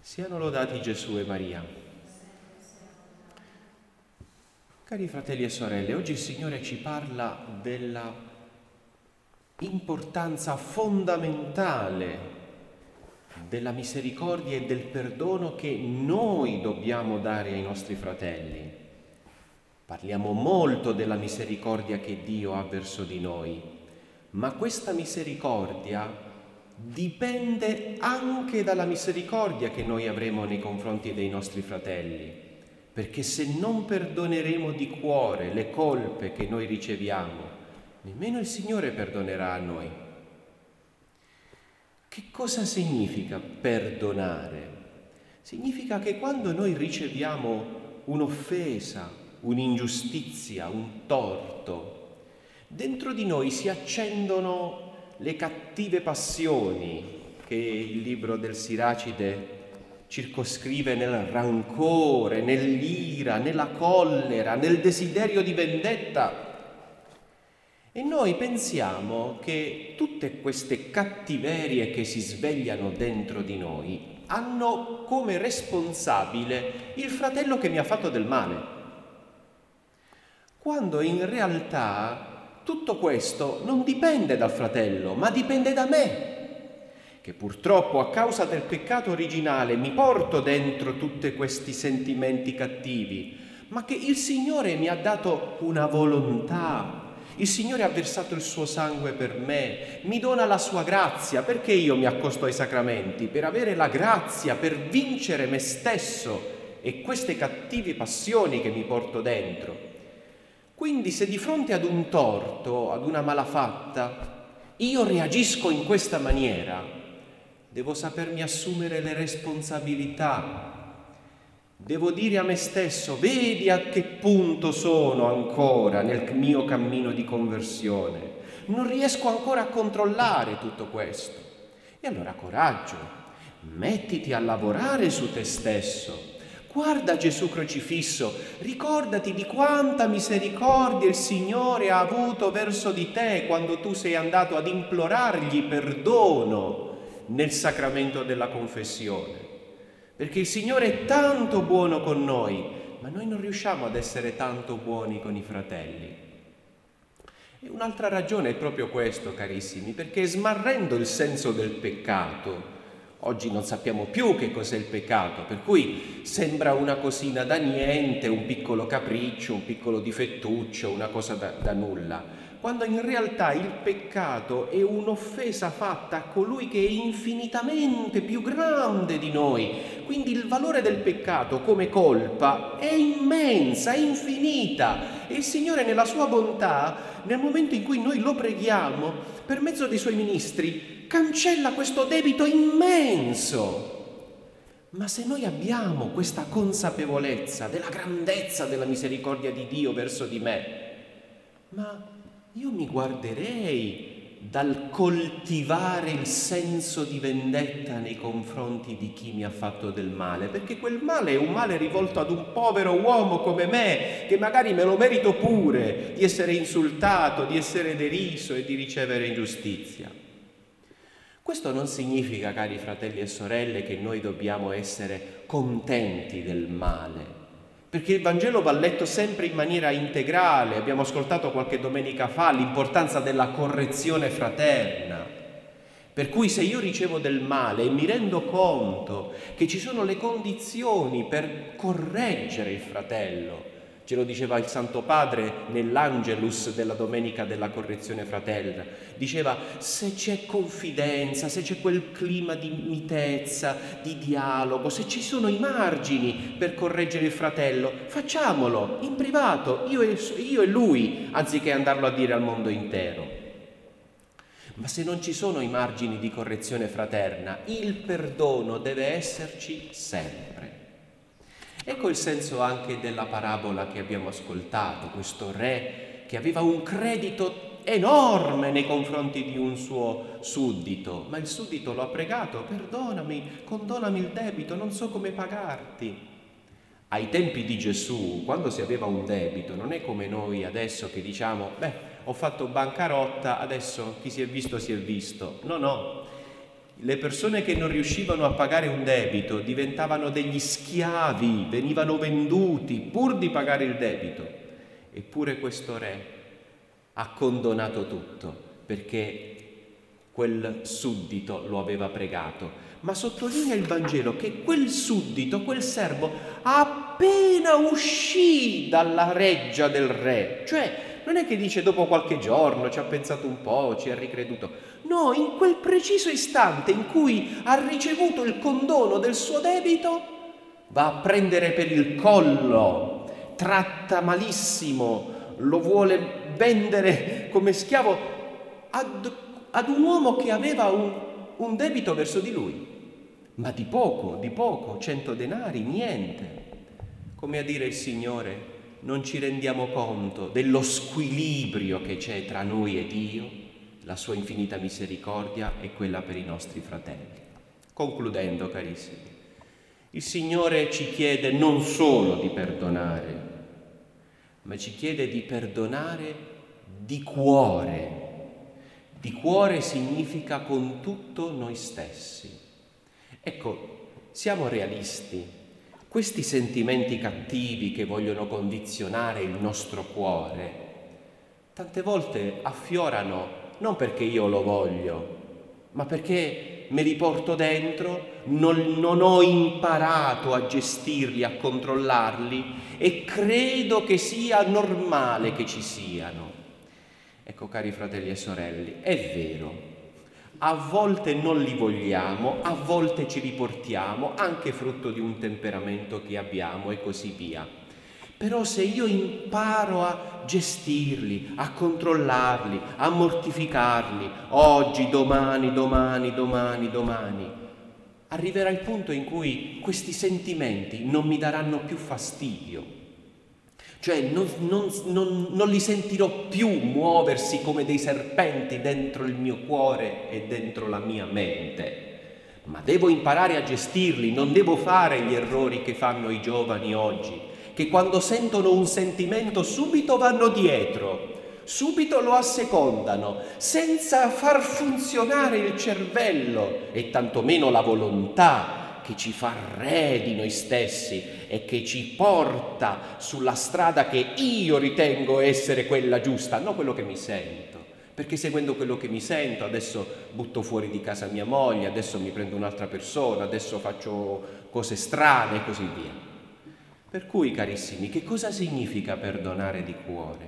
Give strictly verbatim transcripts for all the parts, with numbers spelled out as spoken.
Siano lodati Gesù e Maria. Cari fratelli e sorelle, oggi il Signore ci parla della importanza fondamentale della misericordia e del perdono che noi dobbiamo dare ai nostri fratelli. Parliamo molto della misericordia che Dio ha verso di noi, ma questa misericordia dipende anche dalla misericordia che noi avremo nei confronti dei nostri fratelli, perché se non perdoneremo di cuore le colpe che noi riceviamo, nemmeno il Signore perdonerà a noi. Che cosa significa perdonare? Significa che quando noi riceviamo un'offesa, un'ingiustizia, un torto, dentro di noi si accendono le cattive passioni che il libro del Siracide circoscrive nel rancore, nell'ira, nella collera, nel desiderio di vendetta. E noi pensiamo che tutte queste cattiverie che si svegliano dentro di noi hanno come responsabile il fratello che mi ha fatto del male, quando in realtà tutto questo non dipende dal fratello, ma dipende da me, che purtroppo a causa del peccato originale mi porto dentro tutti questi sentimenti cattivi, ma che il Signore mi ha dato una volontà. Il Signore ha versato il suo sangue per me, mi dona la sua grazia. Perché io mi accosto ai sacramenti? Per avere la grazia, per vincere me stesso e queste cattive passioni che mi porto dentro. Quindi se di fronte ad un torto, ad una malafatta, io reagisco in questa maniera, devo sapermi assumere le responsabilità. Devo dire a me stesso: vedi a che punto sono ancora nel mio cammino di conversione. Non riesco ancora a controllare tutto questo. E allora coraggio, mettiti a lavorare su te stesso. Guarda Gesù crocifisso, ricordati di quanta misericordia il Signore ha avuto verso di te quando tu sei andato ad implorargli perdono nel sacramento della confessione. Perché il Signore è tanto buono con noi, ma noi non riusciamo ad essere tanto buoni con i fratelli. E un'altra ragione è proprio questo, carissimi, perché smarrendo il senso del peccato, oggi non sappiamo più che cos'è il peccato, per cui sembra una cosina da niente, un piccolo capriccio, un piccolo difettuccio, una cosa da, da nulla, quando in realtà il peccato è un'offesa fatta a colui che è infinitamente più grande di noi. Quindi il valore del peccato come colpa è immensa, è infinita. E il Signore nella sua bontà, nel momento in cui noi lo preghiamo, per mezzo dei suoi ministri, cancella questo debito immenso. Ma se noi abbiamo questa consapevolezza della grandezza della misericordia di Dio verso di me, ma io mi guarderei dal coltivare il senso di vendetta nei confronti di chi mi ha fatto del male, perché quel male è un male rivolto ad un povero uomo come me, che magari me lo merito pure di essere insultato, di essere deriso e di ricevere ingiustizia. Questo non significa, cari fratelli e sorelle, che noi dobbiamo essere contenti del male, perché il Vangelo va letto sempre in maniera integrale. Abbiamo ascoltato qualche domenica fa l'importanza della correzione fraterna. Per cui se io ricevo del male e mi rendo conto che ci sono le condizioni per correggere il fratello, ce lo diceva il Santo Padre nell'Angelus della Domenica della Correzione Fraterna. Diceva: se c'è confidenza, se c'è quel clima di mitezza, di dialogo, se ci sono i margini per correggere il fratello, facciamolo in privato, io e, io e lui, anziché andarlo a dire al mondo intero. Ma se non ci sono i margini di correzione fraterna, il perdono deve esserci sempre. Ecco il senso anche della parabola che abbiamo ascoltato, questo re che aveva un credito enorme nei confronti di un suo suddito, ma il suddito lo ha pregato: perdonami, condonami il debito, non so come pagarti. Ai tempi di Gesù, quando si aveva un debito, non è come noi adesso che diciamo: beh, ho fatto bancarotta, adesso chi si è visto si è visto. No, no. Le persone che non riuscivano a pagare un debito diventavano degli schiavi, venivano venduti pur di pagare il debito. Eppure questo re ha condonato tutto perché quel suddito lo aveva pregato. Ma sottolinea il Vangelo che quel suddito, quel servo, appena uscì dalla reggia del re, cioè non è che dice dopo qualche giorno ci ha pensato un po', ci ha ricreduto. No, in quel preciso istante in cui ha ricevuto il condono del suo debito, va a prendere per il collo, tratta malissimo, lo vuole vendere come schiavo ad, ad un uomo che aveva un, un debito verso di lui. Ma di poco, di poco, cento denari, niente. Come a dire il Signore, non ci rendiamo conto dello squilibrio che c'è tra noi e Dio, la sua infinita misericordia e quella per i nostri fratelli. Concludendo, carissimi, il Signore ci chiede non solo di perdonare, ma ci chiede di perdonare di cuore. Di cuore significa con tutto noi stessi. Ecco, siamo realisti. Questi sentimenti cattivi che vogliono condizionare il nostro cuore, tante volte affiorano non perché io lo voglio, ma perché me li porto dentro, non, non ho imparato a gestirli, a controllarli e credo che sia normale che ci siano. Ecco, cari fratelli e sorelle, è vero. A volte non li vogliamo, a volte ci riportiamo, anche frutto di un temperamento che abbiamo e così via. Però se io imparo a gestirli, a controllarli, a mortificarli, oggi, domani, domani, domani, domani, arriverà il punto in cui questi sentimenti non mi daranno più fastidio. Cioè non, non, non, non li sentirò più muoversi come dei serpenti dentro il mio cuore e dentro la mia mente. Ma devo imparare a gestirli, non devo fare gli errori che fanno i giovani oggi, che quando sentono un sentimento subito vanno dietro, subito lo assecondano, senza far funzionare il cervello e tantomeno la volontà che ci fa re di noi stessi e che ci porta sulla strada che io ritengo essere quella giusta, non quello che mi sento. Perché seguendo quello che mi sento, adesso butto fuori di casa mia moglie, adesso mi prendo un'altra persona, adesso faccio cose strane e così via. Per cui, carissimi, che cosa significa perdonare di cuore?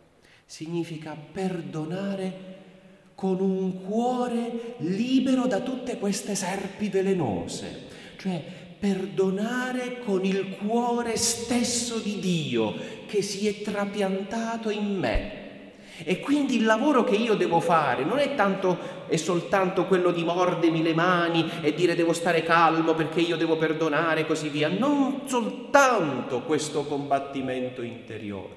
Significa perdonare con un cuore libero da tutte queste serpi velenose, cioè perdonare con il cuore stesso di Dio che si è trapiantato in me. E quindi il lavoro che io devo fare non è tanto e soltanto quello di mordermi le mani e dire devo stare calmo perché io devo perdonare e così via, non soltanto questo combattimento interiore,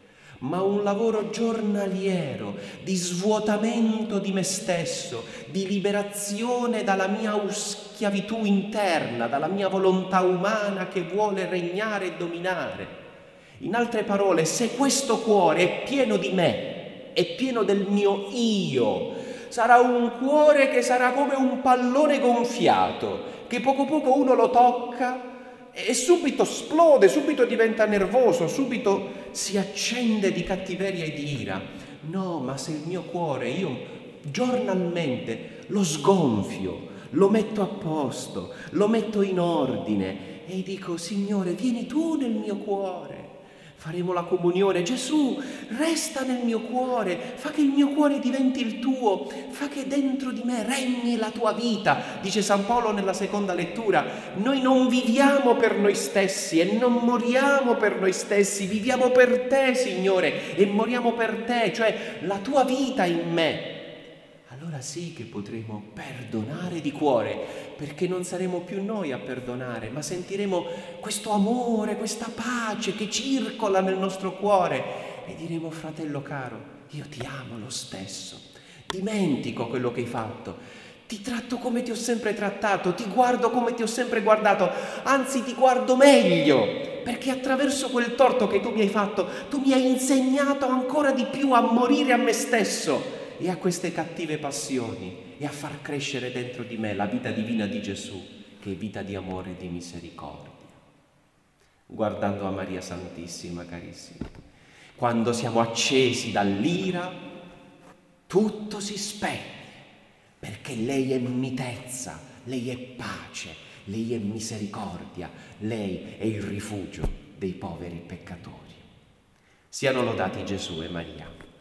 ma un lavoro giornaliero di svuotamento di me stesso, di liberazione dalla mia schiavitù interna, dalla mia volontà umana che vuole regnare e dominare. In altre parole, se questo cuore è pieno di me, è pieno del mio io, sarà un cuore che sarà come un pallone gonfiato, che poco poco uno lo tocca e subito esplode, subito diventa nervoso, subito si accende di cattiveria e di ira. No, ma se il mio cuore io giornalmente lo sgonfio, lo metto a posto, lo metto in ordine e dico: Signore, vieni tu nel mio cuore. Faremo la comunione. Gesù, resta nel mio cuore, fa che il mio cuore diventi il tuo, fa che dentro di me regni la tua vita. Dice San Paolo nella seconda lettura, noi non viviamo per noi stessi e non moriamo per noi stessi, viviamo per te, Signore, e moriamo per te, cioè la tua vita in me. Allora sì che potremo perdonare di cuore, perché non saremo più noi a perdonare, ma sentiremo questo amore, questa pace che circola nel nostro cuore e diremo: fratello caro, io ti amo lo stesso, dimentico quello che hai fatto, ti tratto come ti ho sempre trattato, ti guardo come ti ho sempre guardato, anzi ti guardo meglio, perché attraverso quel torto che tu mi hai fatto, tu mi hai insegnato ancora di più a morire a me stesso e a queste cattive passioni, e a far crescere dentro di me la vita divina di Gesù, che è vita di amore e di misericordia. Guardando a Maria Santissima, carissimi, quando siamo accesi dall'ira, tutto si spegne, perché lei è mitezza, lei è pace, lei è misericordia, lei è il rifugio dei poveri peccatori. Siano lodati Gesù e Maria.